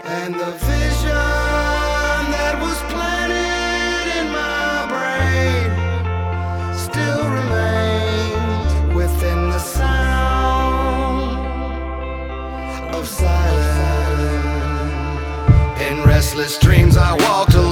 And the vision that was planted in my brain still remains within the sound of silence. In restless dreams I walked alone,